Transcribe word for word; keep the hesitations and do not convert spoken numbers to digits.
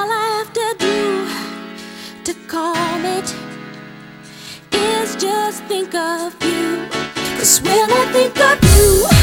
all I have to do to calm it is just think of you. 'Cause when I think of you,